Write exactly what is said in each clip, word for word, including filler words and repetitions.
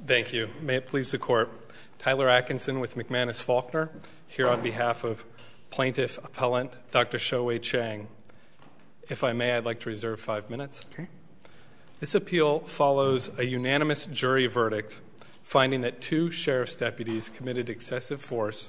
Thank you. May it please the Court. Tyler Atkinson with McManus Faulkner, here on behalf of Plaintiff Appellant Doctor Shouwei Chang. If I may, I'd like to reserve five minutes. Okay. This appeal follows a unanimous jury verdict finding that two sheriff's deputies committed excessive force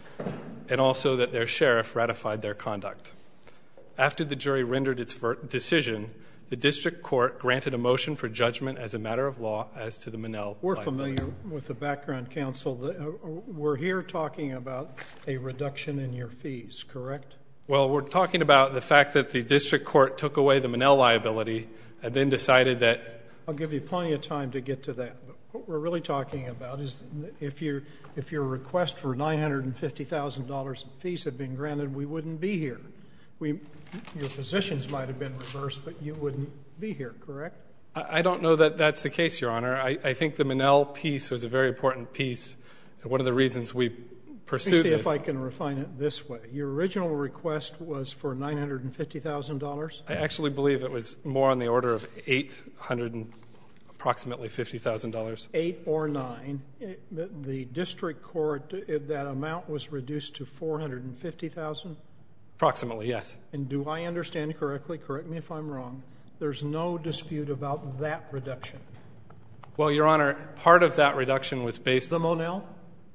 and also that their sheriff ratified their conduct. After the jury rendered its ver- decision, the district court granted a motion for judgment as a matter of law as to the Monell We're liability. familiar with the background, counsel. The, uh, we're here talking about a reduction in your fees, correct? Well, we're talking about the fact that the district court took away the Monell liability and then decided that... I'll give you plenty of time to get to that. But what we're really talking about is if, you if your request for nine hundred fifty thousand dollars in fees had been granted, we wouldn't be here. We, your positions might have been reversed, but you wouldn't be here, correct? I, I don't know that that's the case, Your Honor. I, I think the Monell piece was a very important piece, and one of the reasons we pursued Let me see this. if I can refine it this way. Your original request was for nine hundred fifty thousand dollars? I actually believe it was more on the order of eight hundred and approximately fifty thousand dollars. Eight or nine. It, the, the district court, it, that amount was reduced to four hundred fifty thousand dollars? Approximately, yes. And do I understand correctly, correct me if I'm wrong, there's no dispute about that reduction? Well, Your Honor, part of that reduction was based... The Monell?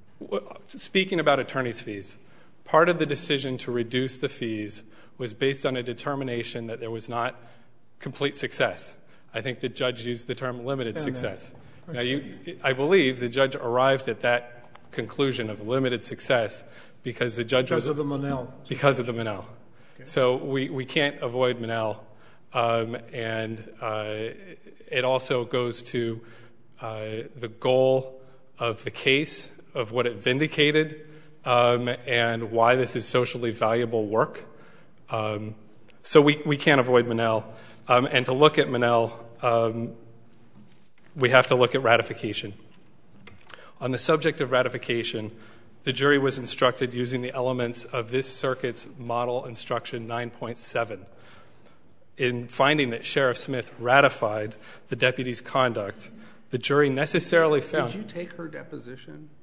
Speaking about attorney's fees, part of the decision to reduce the fees was based on a determination that there was not complete success. I think the judge used the term limited And success. Then, now, you, I believe the judge arrived at that conclusion of limited success because the judge because was... of the Monell. Because of the Monell. Okay. So we, we can't avoid Monell. Um, and uh, it also goes to uh, the goal of the case, of what it vindicated, um, and why this is socially valuable work. Um, so we, we can't avoid Monell. Um, and to look at Monell, um, we have to look at ratification. On the subject of ratification, the jury was instructed using the elements of this circuit's model instruction nine point seven. In finding that Sheriff Smith ratified the deputy's conduct, the jury necessarily found... Did you take her deposition?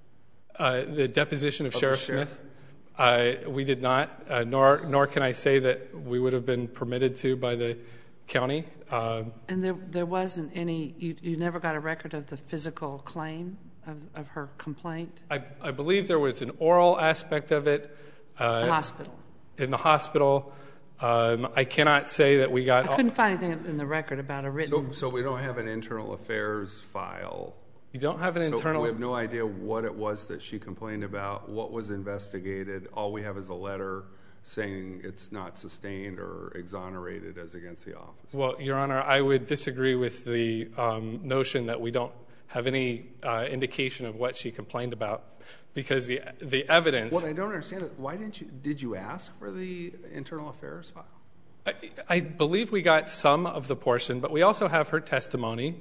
Uh, the deposition of, of Sheriff Smith? Uh, we did not, uh, nor nor can I say that we would have been permitted to by the county. Uh, and there there wasn't any, you, you never got a record of the physical claim of, of her complaint? I, I believe there was an oral aspect of it. Uh, the hospital. In the hospital. Um, I cannot say that we got... I couldn't find anything in the record about a written... So, so we don't have an internal affairs file. You don't have an so internal... we have no idea what it was that she complained about, what was investigated. All we have is a letter saying it's not sustained or exonerated as against the office. Well, Your Honor, I would disagree with the um, notion that we don't have any uh, indication of what she complained about, because the the evidence... What I don't understand is, why didn't you... Did you ask for the internal affairs file? I, I believe we got some of the portion, but we also have her testimony.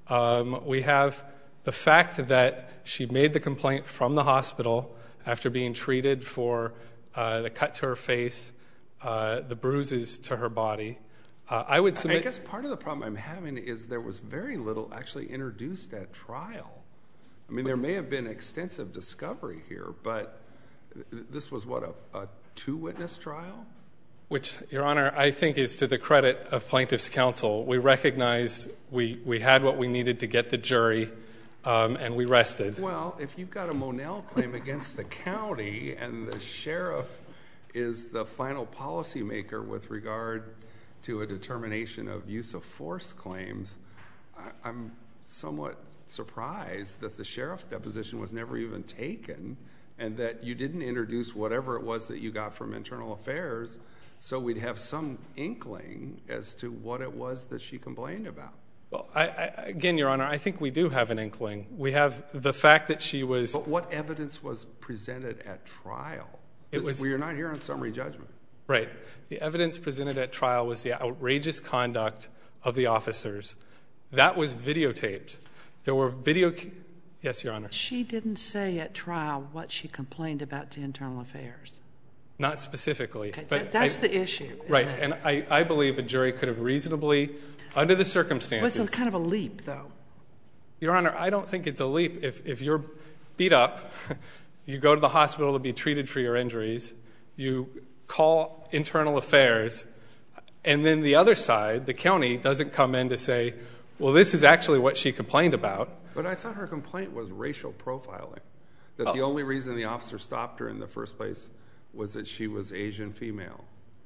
Um, we have the fact that she made the complaint from the hospital after being treated for uh, the cut to her face, uh, the bruises to her body. Uh, I would submit... I guess part of the problem I'm having is there was very little actually introduced at trial. I mean, there may have been extensive discovery here, but this was, what, a, a two-witness trial? Which, Your Honor, I think is to the credit of plaintiff's counsel. We recognized we, we had what we needed to get the jury, um, and we rested. Well, if you've got a Monell claim against the county and the sheriff is the final policymaker with regard to a determination of use of force claims, I, I'm somewhat surprised that the sheriff's deposition was never even taken and that you didn't introduce whatever it was that you got from internal affairs so we'd have some inkling as to what it was that she complained about. Well, I, I, again, Your Honor, I think we do have an inkling. We have the fact that she was... But what evidence was presented at trial? It was... We're not here on summary judgment. Right. The evidence presented at trial was the outrageous conduct of the officers. That was videotaped. There were video... Yes, Your Honor. She didn't say at trial what she complained about to internal affairs. Not specifically. Okay, but that's I, the issue. Right. It? And I, I believe a jury could have reasonably, under the circumstances... It was a kind of a leap, though. Your Honor, I don't think it's a leap. If, if you're beat up, you go to the hospital to be treated for your injuries, you call internal affairs, and then the other side, the county, doesn't come in to say, well, this is actually what she complained about. But I thought her complaint was racial profiling, that oh. the only reason the officer stopped her in the first place was that she was Asian female.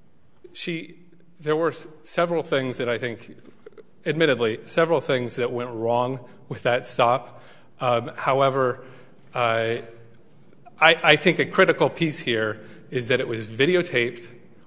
She, there were several things that I think, admittedly, several things that went wrong with that stop. Um, however, uh, I, I think a critical piece here is that it was videotaped.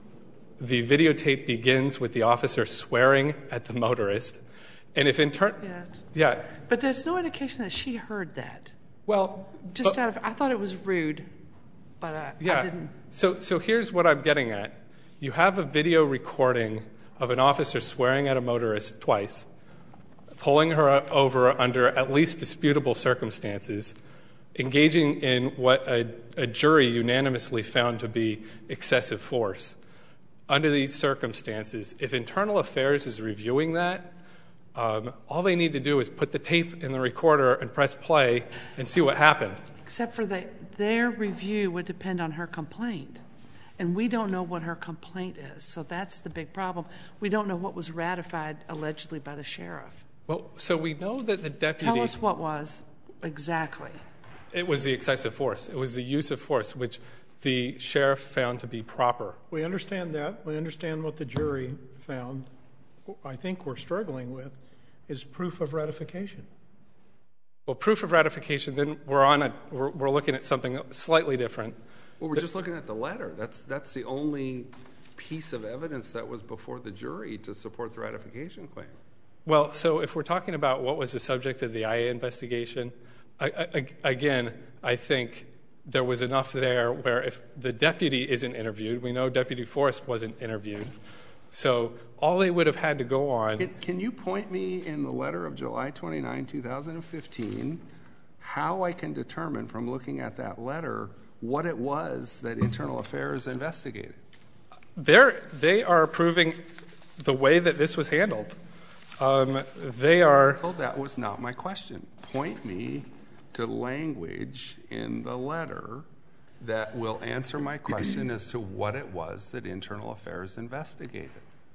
The videotape begins with the officer swearing at the motorist. And if in turn, yeah. yeah. But there's no indication that she heard that. Well, just but, out of, I thought it was rude, but I, yeah. I didn't. So, so here's what I'm getting at. You have a video recording of an officer swearing at a motorist twice, pulling her over under at least disputable circumstances, engaging in what a, a jury unanimously found to be excessive force. Under these circumstances, if Internal Affairs is reviewing that, um, all they need to do is put the tape in the recorder and press play and see what happened. Except for the, their review would depend on her complaint. And we don't know what her complaint is. So that's the big problem. We don't know what was ratified allegedly by the sheriff. Well, so we know that the deputy... Tell us what was exactly. It was the excessive force. It was the use of force, which the sheriff found to be proper. We understand that. We understand what the jury found. What I think we're struggling with is proof of ratification. Well, proof of ratification, then we're on a, we're, we're looking at something slightly different. Well, we're just looking at the letter. That's that's the only piece of evidence that was before the jury to support the ratification claim. Well, so if we're talking about what was the subject of the I A investigation, I, I, again, I think there was enough there where if the deputy isn't interviewed, we know Deputy Forrest wasn't interviewed, so all they would have had to go on... Can, can you point me in the letter of July twenty-ninth, two thousand fifteen, how I can determine from looking at that letter what it was that Internal Affairs investigated? They're, they are approving the way that this was handled. Um, they are... Well, that was not my question. Point me to language in the letter that will answer my question as to what it was that Internal Affairs investigated.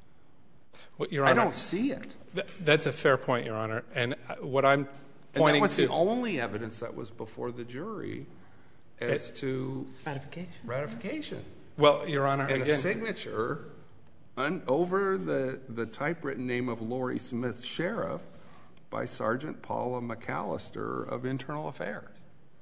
Well, Your Honor, I don't see it. Th- that's a fair point, Your Honor. And what I'm and pointing that was to... the only evidence that was before the jury as it, to... Ratification. Ratification. Well, Your Honor, and again... a signature un- over the, the typewritten name of Lori Smith, Sheriff, by Sergeant Paula McAllister of Internal Affairs.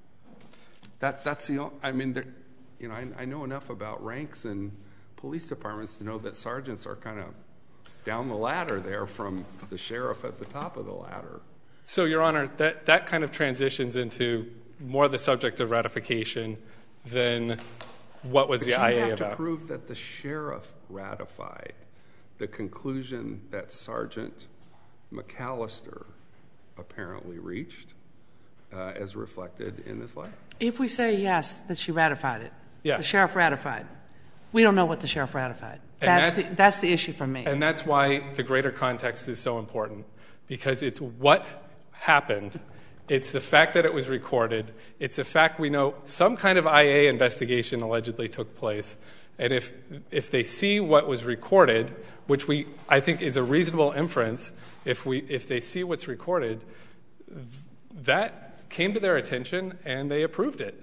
That, that's the, I mean, there, you know, I, I know enough about ranks and police departments to know that sergeants are kind of down the ladder there from the sheriff at the top of the ladder. So, Your Honor, that, that kind of transitions into more the subject of ratification than what was but the I A you have about. to prove that the sheriff ratified the conclusion that Sergeant McAllister apparently reached uh, as reflected in this letter. If we say yes, that she ratified it, yeah. the sheriff ratified, we don't know what the sheriff ratified. And that's, that's, the, that's the issue for me. And that's why the greater context is so important, because it's what happened. It's the fact that it was recorded. It's the fact we know some kind of I A investigation allegedly took place. And if if they see what was recorded, which we I think is a reasonable inference, if we if they see what's recorded, that came to their attention and they approved it.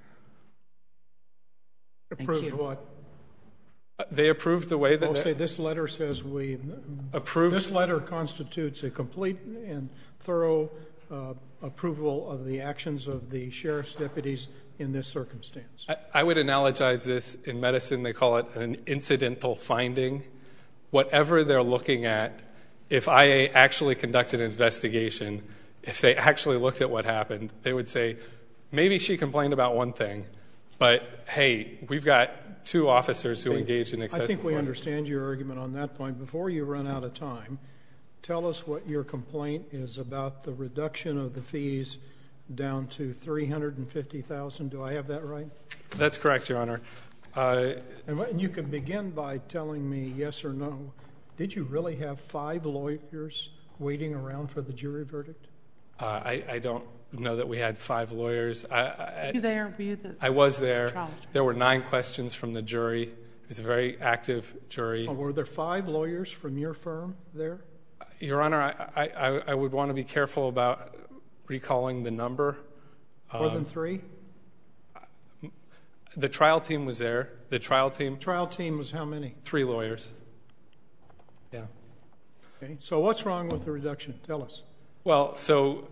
Approved what? They approved the way that... I'll say this letter says we... Approved... This letter constitutes a complete and thorough uh, approval of the actions of the sheriff's deputies in this circumstance. I, I would analogize this in medicine. They call it an incidental finding. Whatever they're looking at, if I A actually conducted an investigation, if they actually looked at what happened, they would say, maybe she complained about one thing, but, hey, we've got two officers who engaged in excessive I think we force. understand your argument on that point. Before you run out of time, tell us what your complaint is about the reduction of the fees down to three hundred fifty thousand dollars. Do I have that right? That's correct, Your Honor. Uh, and, and you can begin by telling me yes or no. Did you really have five lawyers waiting around for the jury verdict? Uh, I, I don't know that we had five lawyers. I, I, Were you there? Were you the I was there. trial? There were nine questions from the jury. It was a very active jury. Oh, were there five lawyers from your firm there? Your Honor, I, I, I would want to be careful about recalling the number. More um, than three? The trial team was there. The trial team, Trial team was how many? three lawyers. Yeah. Okay. So what's wrong with the reduction? Tell us. Well, so,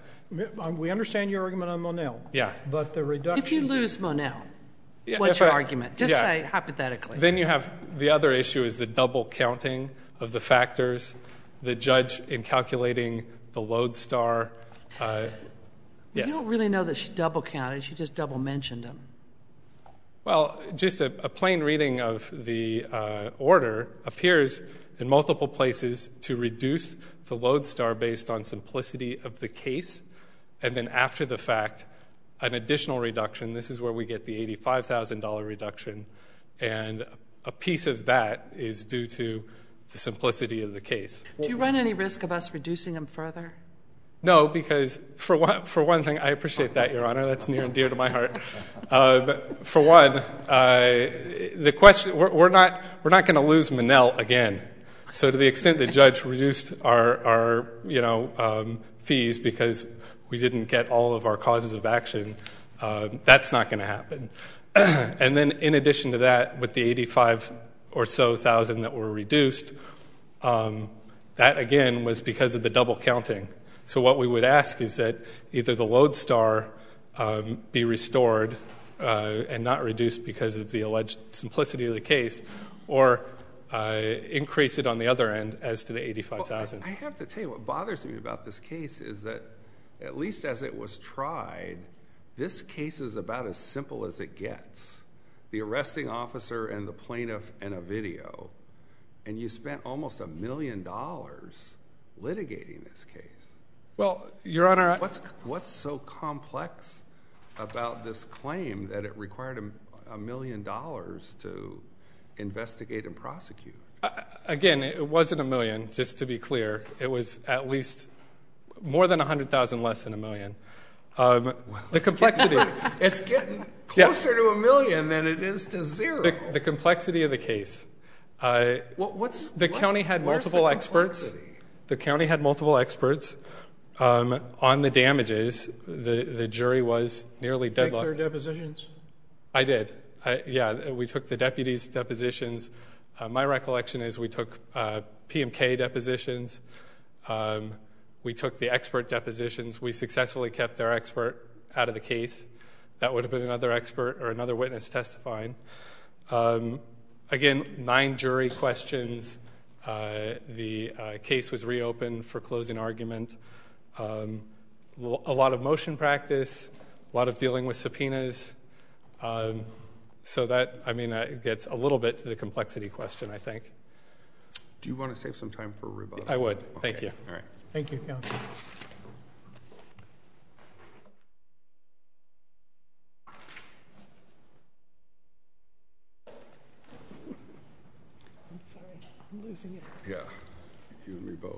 We understand your argument on Monell. yeah. But the reduction. If you lose Monell, Yeah, what's if your I- argument? Just yeah. say hypothetically. Then you have the other issue is the double counting of the factors. The judge, in calculating the lodestar, uh, yes. You don't really know that she double counted. She just double mentioned them. Well, just a, a plain reading of the uh, order appears in multiple places to reduce the lodestar based on simplicity of the case, and then after the fact, an additional reduction. This is where we get the eighty-five thousand dollars reduction, and a piece of that is due to the simplicity of the case. Do you run any risk of us reducing them further? No, because for one, for one thing, I appreciate that, Your Honor. That's near and dear to my heart. Uh, for one, uh, the question we're, we're not we're not going to lose Monell again. So to the extent the judge reduced our our you know um, fees because we didn't get all of our causes of action, uh, that's not going to happen. And then in addition to that, with the eighty-five or so thousand that were reduced, um, that again was because of the double counting. So what we would ask is that either the lodestar um, be restored uh, and not reduced because of the alleged simplicity of the case, or uh, increase it on the other end as to the eighty-five thousand. Well, I, I have to tell you, what bothers me about this case is that, at least as it was tried, this case is about as simple as it gets. The arresting officer and the plaintiff and a video, and you spent almost a million dollars litigating this case. Well, Your Honor, What's what's so complex about this claim that it required a, a million dollars to investigate and prosecute? uh, again, it wasn't a million, just to be clear. It was at least more than one hundred thousand less than a million. Um, the complexity. It's getting closer yeah. to a million than it is to zero. The, the complexity of the case. Uh, well, what's the what, county had multiple experts. The county had multiple experts. Um, on the damages, the, the jury was nearly deadlocked. Take their depositions? I did. I, yeah, we took the deputies' depositions. Uh, my recollection is we took uh, P M K depositions. Um, we took the expert depositions. We successfully kept their expert out of the case. That would have been another expert or another witness testifying. Um, again, nine jury questions. Uh, the uh, case was reopened for closing argument. Um, a lot of motion practice, a lot of dealing with subpoenas. Um, so that, I mean, uh, it gets a little bit to the complexity question, I think. Do you want to save some time for rebuttal? I would. Okay. Thank you. All right. Thank you, counsel. I'm sorry. I'm losing it. Yeah, you and me both.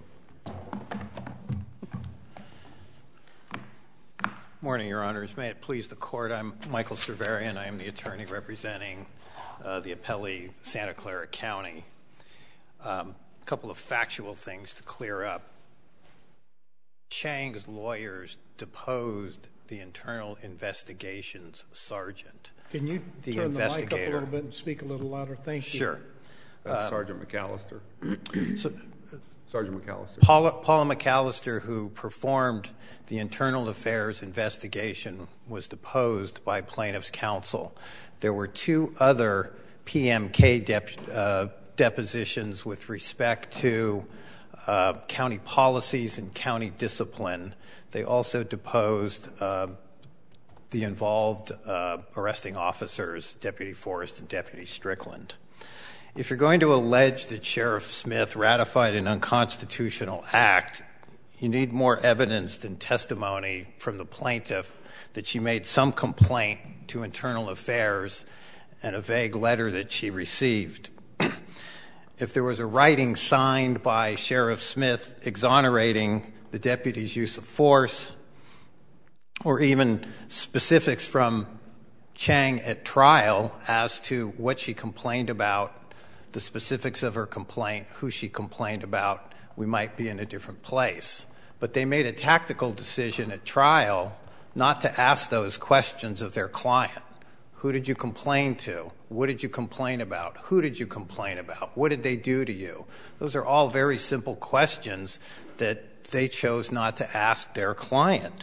Morning, Your Honors. May it please the Court, I'm Michael Cerverian. I am the attorney representing uh, the appellee, Santa Clara County. Um, a couple of factual things to clear up. Chang's lawyers deposed the internal investigations sergeant. Can you the turn the mic up a investigator. little bit and speak a little louder? Thank you. Sure. That's uh, Sergeant McAllister. So, Sergeant McAllister. Paula, Paula McAllister, who performed the internal affairs investigation, was deposed by plaintiff's counsel. There were two other P M K dep, uh, depositions with respect to uh, county policies and county discipline. They also deposed uh, the involved uh, arresting officers, Deputy Forrest and Deputy Strickland. If you're going to allege that Sheriff Smith ratified an unconstitutional act, you need more evidence than testimony from the plaintiff that she made some complaint to Internal Affairs and a vague letter that she received. If there was a writing signed by Sheriff Smith exonerating the deputy's use of force, or even specifics from Chang at trial as to what she complained about, the specifics of her complaint, who she complained about, we might be in a different place. But they made a tactical decision at trial not to ask those questions of their client. Who did you complain to? What did you complain about? Who did you complain about? What did they do to you? Those are all very simple questions that they chose not to ask their client.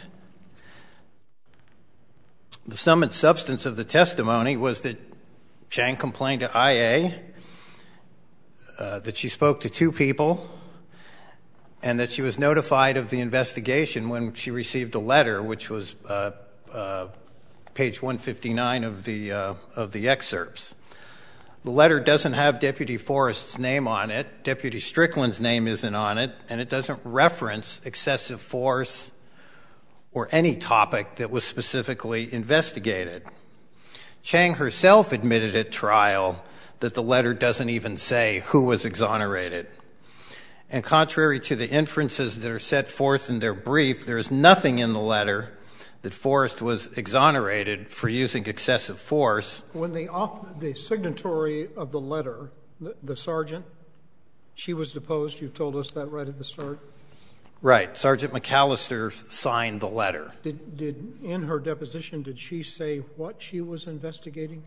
The sum and substance of the testimony was that Chang complained to I A, uh, that she spoke to two people, and that she was notified of the investigation when she received a letter, which was uh, uh, page one fifty-nine of the uh, of the excerpts. The letter doesn't have Deputy Forrest's name on it. Deputy Strickland's name isn't on it, and it doesn't reference excessive force or any topic that was specifically investigated. Chang herself admitted at trial that the letter doesn't even say who was exonerated. And contrary to the inferences that are set forth in their brief, there is nothing in the letter that Forrest was exonerated for using excessive force. When the, author, the signatory of the letter, the, the sergeant, she was deposed, you've told us that right at the start? Right. Sergeant McAllister signed the letter. Did, did in her deposition, did she say what she was investigating?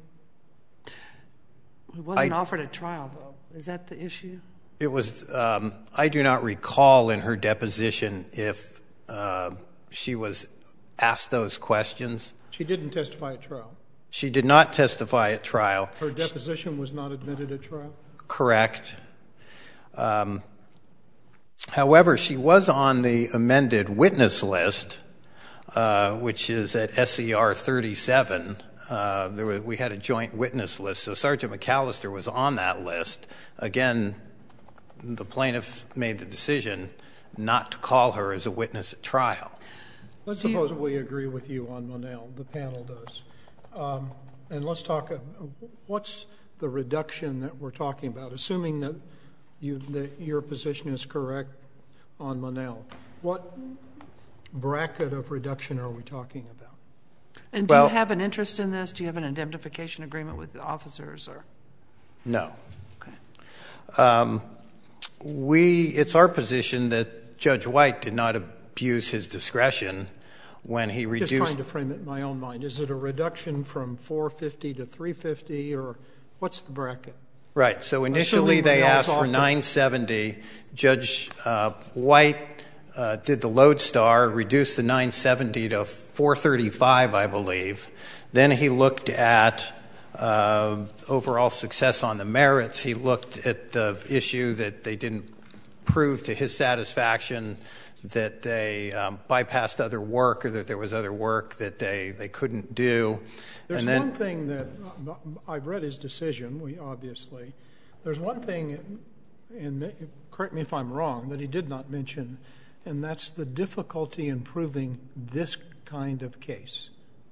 It wasn't I, offered at trial, though. Is that the issue? It was, um, I do not recall in her deposition if uh, she was asked those questions. She didn't testify at trial? She did not testify at trial. Her deposition was not admitted at trial? Correct. Um, however, she was on the amended witness list, uh, which is at S E R thirty-seven. Uh, there was, we had a joint witness list, so Sergeant McAllister was on that list. Again, the plaintiff made the decision not to call her as a witness at trial. Let's suppose we agree with you on Monell, the panel does. Um, and let's talk, uh, what's the reduction that we're talking about, assuming that, you, that your position is correct on Monell. What bracket of reduction are we talking about? And do well, you have an interest in this? Do you have an indemnification agreement with the officers? Or? No. Okay. Um, we, it's our position that Judge White did not abuse his discretion when he reduced. Just trying to frame it in my own mind. Is it a reduction from four fifty to three fifty, or what's the bracket? Right. So initially they asked for nine seventy. Judge uh, White uh, did the lodestar, reduced the nine seventy to four thirty-five, I believe. Then he looked at uh, overall success on the merits. He looked at the issue that they didn't prove to his satisfaction that they um, bypassed other work, or that there was other work that they, they couldn't do. There's and then, one thing that uh, I've read his decision, we obviously. There's one thing, and correct me if I'm wrong, that he did not mention, and that's the difficulty in proving this kind of case.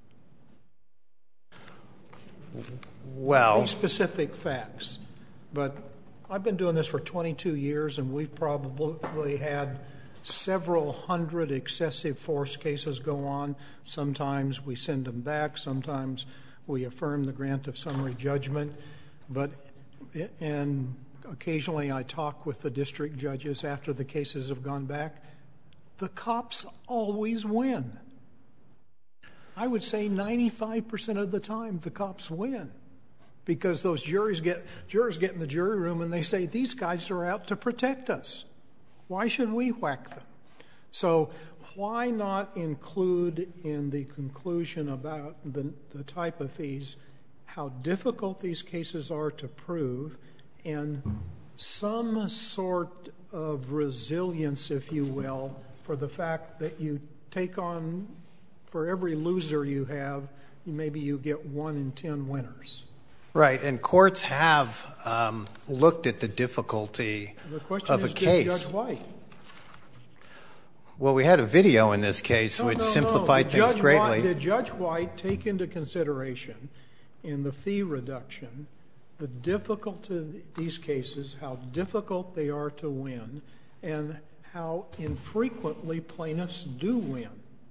Well, Very specific facts. But I've been doing this for twenty-two years, and we've probably had several hundred excessive force cases go on. Sometimes we send them back. Sometimes we affirm the grant of summary judgment. But and occasionally I talk with the district judges after the cases have gone back. The cops always win. I would say ninety-five percent of the time the cops win, because those juries get jurors get in the jury room and they say, these guys are out to protect us. Why should we whack them? So why not include in the conclusion about the, the type of fees how difficult these cases are to prove, and some sort of resilience, if you will, for the fact that you take on, for every loser you have, maybe you get one in ten winners. Right, and courts have um, looked at the difficulty the question of is, a case. Did Judge White? Well, we had a video in this case no, which no, simplified no. things Judge greatly. White, did Judge White take into consideration in the fee reduction the difficulty of these cases, how difficult they are to win, and how infrequently plaintiffs do win.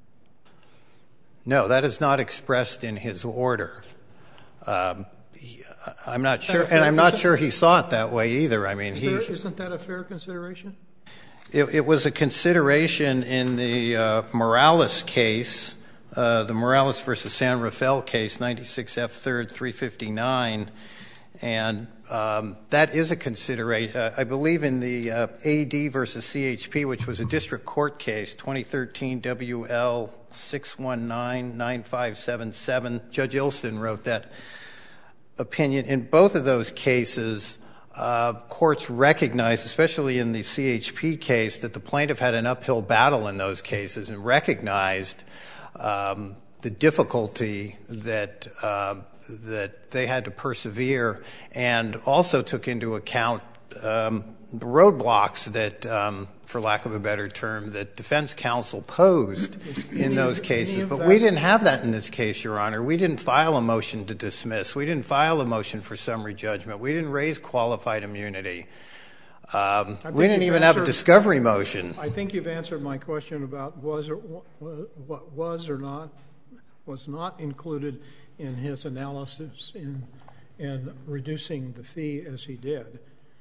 No, that is not expressed in his order. Um, he, I'm not sure, and I'm not sure he saw it that way either. I mean, Is he there, isn't that a fair consideration? It, it was a consideration in the uh, Morales case, uh, the Morales versus San Rafael case, ninety-six F third three fifty-nine, and um, that is a consideration. Uh, I believe in the uh, A D versus C H P, which was a district court case, twenty thirteen W L six one nine nine five seven seven. Judge Ilston wrote that opinion. In both of those cases, uh, courts recognized, especially in the C H P case, that the plaintiff had an uphill battle in those cases and recognized um, the difficulty that uh, that they had to persevere, and also took into account um, the roadblocks that, um, for lack of a better term, that defense counsel posed in those cases. But we didn't have that in this case, Your Honor. We didn't file a motion to dismiss. We didn't file a motion for summary judgment. We didn't raise qualified immunity. Um, we didn't even have a discovery motion. I think you've answered my question about was or what was or not was not included in his analysis in in reducing the fee as he did.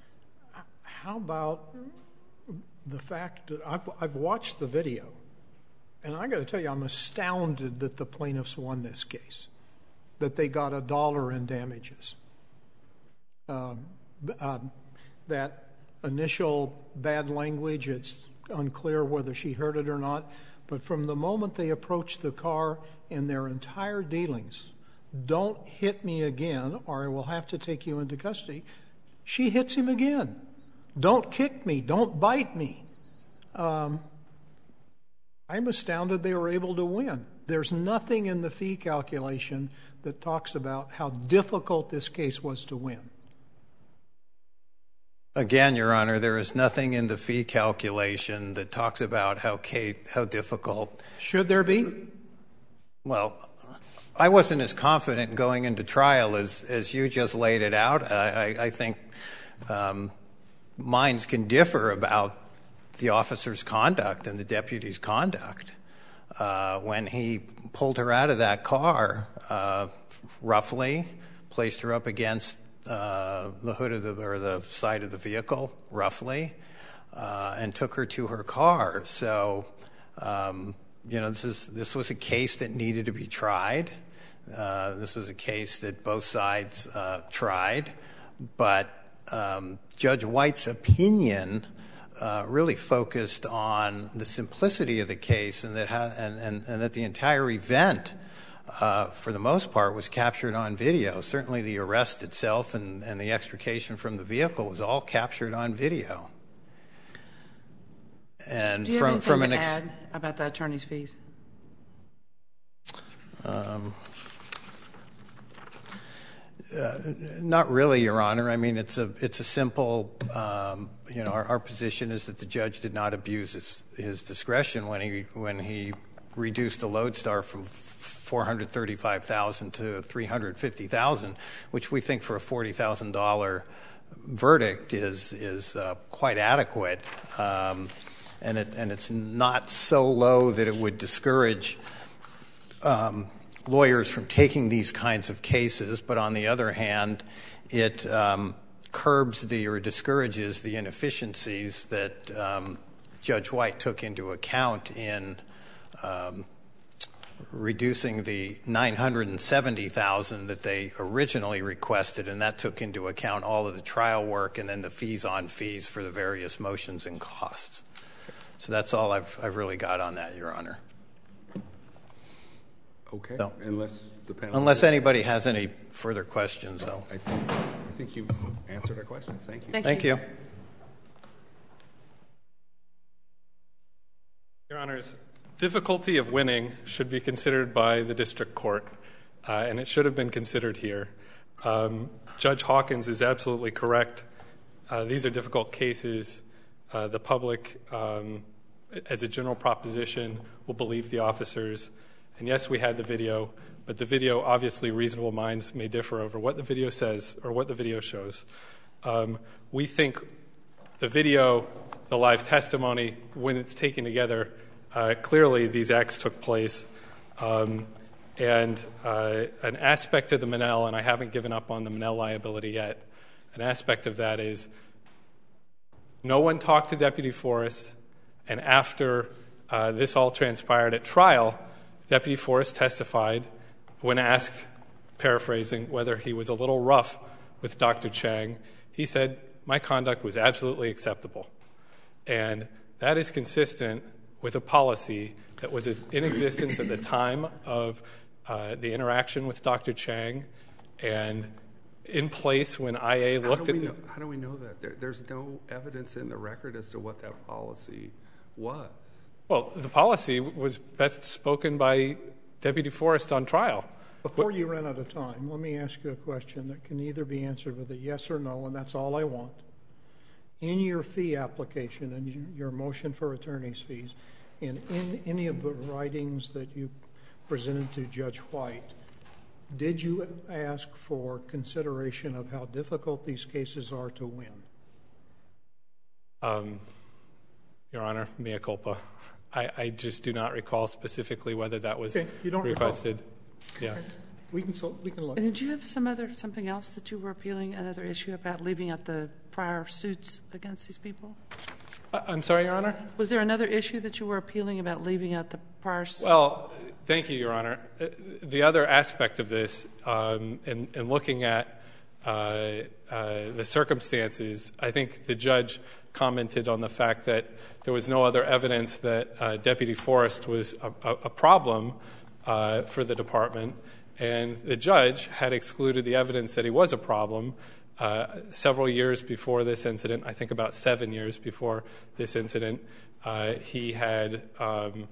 How about the fact that I've, I've watched the video, and I got to tell you, I'm astounded that the plaintiffs won this case, that they got a dollar in damages. Um, um, that initial bad language, it's unclear whether she heard it or not, but from the moment they approached the car in their entire dealings, don't hit me again or I will have to take you into custody, she hits him again. Don't kick me. Don't bite me. Um, I'm astounded they were able to win. There's nothing in the fee calculation that talks about how difficult this case was to win. Again, Your Honor, there is nothing in the fee calculation that talks about how how difficult. Should there be? Well, I wasn't as confident going into trial as, as you just laid it out. I, I, I think um, minds can differ about the officer's conduct and the deputy's conduct. Uh, when he pulled her out of that car, uh, roughly, placed her up against uh, the hood of the, or the side of the vehicle, roughly, uh, and took her to her car. So, um, you know, this is this was a case that needed to be tried. Uh, this was a case that both sides uh, tried, but um, Judge White's opinion uh, really focused on the simplicity of the case, and that ha- and, and, and that the entire event, uh, for the most part, was captured on video. Certainly, the arrest itself and, and the extrication from the vehicle was all captured on video. And Do you from have from anything an to ex- add about the attorney's fees? Um, uh, not really, Your Honor. I mean, it's a it's a simple. Um, you know, our, our position is that the judge did not abuse his, his discretion when he when he reduced the lodestar from four hundred thirty-five thousand to three hundred fifty thousand, which we think for a forty thousand dollar verdict is is uh, quite adequate, um, and it and it's not so low that it would discourage Um, lawyers from taking these kinds of cases, but on the other hand, it um, curbs the or discourages the inefficiencies that um, Judge White took into account in um, reducing the nine hundred seventy thousand dollars that they originally requested, and that took into account all of the trial work and then the fees on fees for the various motions and costs. So that's all I've, I've really got on that, Your Honor. Okay, So, unless the panel... Unless anybody has any further questions, though. I think, I think you've answered our questions. Thank you. Thank, Thank you. Your Honors, difficulty of winning should be considered by the district court, uh, and it should have been considered here. Um, Judge Hawkins is absolutely correct. Uh, these are difficult cases. Uh, the public, um, as a general proposition, will believe the officers. And yes, we had the video, but the video, obviously, reasonable minds may differ over what the video says or what the video shows. Um, we think the video, the live testimony, when it's taken together, uh, clearly these acts took place. Um, and uh, an aspect of the Monell, and I haven't given up on the Monell liability yet, an aspect of that is no one talked to Deputy Forrest, and after uh, this all transpired at trial, Deputy Forrest testified when asked, paraphrasing, whether he was a little rough with Doctor Chang. He said, my conduct was absolutely acceptable. And that is consistent with a policy that was in existence at the time of uh, the interaction with Doctor Chang and in place when I A looked at the... Know, how do we know that? There, there's no evidence in the record as to what that policy was. Well, the policy was best spoken by Deputy Forrest on trial. Before you run out of time, let me ask you a question that can either be answered with a yes or no, and that's all I want. In your fee application and your motion for attorney's fees, and in any of the writings that you presented to Judge White, did you ask for consideration of how difficult these cases are to win? Um, Your Honor, mea culpa. I, I just do not recall specifically whether that was okay, you don't requested. Recall. Yeah. Okay. We can so, we can look. And did you have some other something else that you were appealing, another issue about leaving out the prior suits against these people? Uh, I'm sorry, Your Honor? Was there another issue that you were appealing about leaving out the prior suits? Well, thank you, Your Honor. Uh, the other aspect of this, um, in, in looking at uh, uh, the circumstances, I think the judge commented on the fact that there was no other evidence that uh, Deputy Forrest was a, a, a problem uh, for the department, and the judge had excluded the evidence that he was a problem uh, several years before this incident. I think about seven years before this incident, uh, he had um,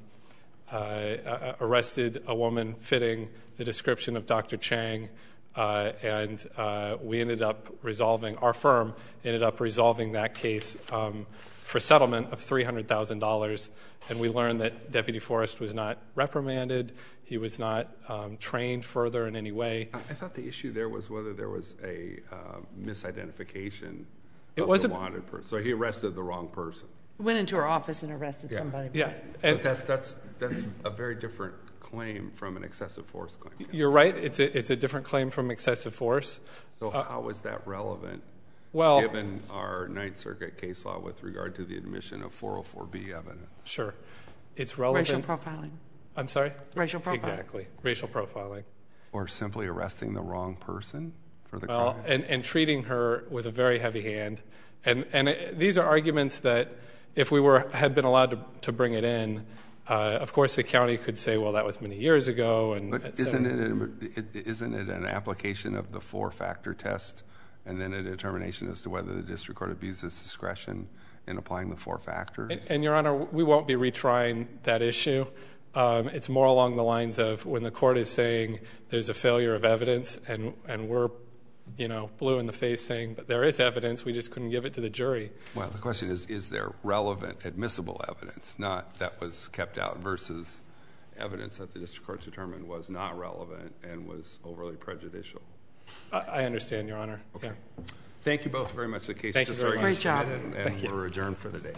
uh, arrested a woman fitting the description of Doctor Chang, uh, and uh, we ended up resolving, our firm ended up resolving that case um, for settlement of three hundred thousand dollars, and we learned that Deputy Forrest was not reprimanded. He was not um, trained further in any way. I, I thought the issue there was whether there was a uh, misidentification it of was the a, wanted person. So he arrested the wrong person. Went into her office and arrested yeah. somebody. Yeah. And but that, that's, that's a very different claim from an excessive force claim. You're right. It's a, it's a different claim from excessive force. So uh, how is that relevant well, given our Ninth Circuit case law with regard to the admission of four oh four B evidence? Sure. It's relevant. Racial profiling. I'm sorry? Racial profiling. Exactly. Racial profiling. Or simply arresting the wrong person for the well, crime? And, and treating her with a very heavy hand. And, and it, these are arguments that if we were had been allowed to, to bring it in, uh, of course the county could say, well, that was many years ago. And but isn't it, a, isn't it an application of the four-factor test and then a determination as to whether the district court abuses discretion in applying the four factors? And, and Your Honor, we won't be retrying that issue. Um, it's more along the lines of when the court is saying there's a failure of evidence and, and we're, you know, blue in the face saying, but there is evidence, we just couldn't give it to the jury. Well, the question is, is there relevant, admissible evidence, not that was kept out versus evidence that the district court determined was not relevant and was overly prejudicial? I, I understand, Your Honor. Okay. Yeah. Thank you both very much. The case Thank you just very argued much. Great job. submitted, and Thank you. we're adjourned for the day.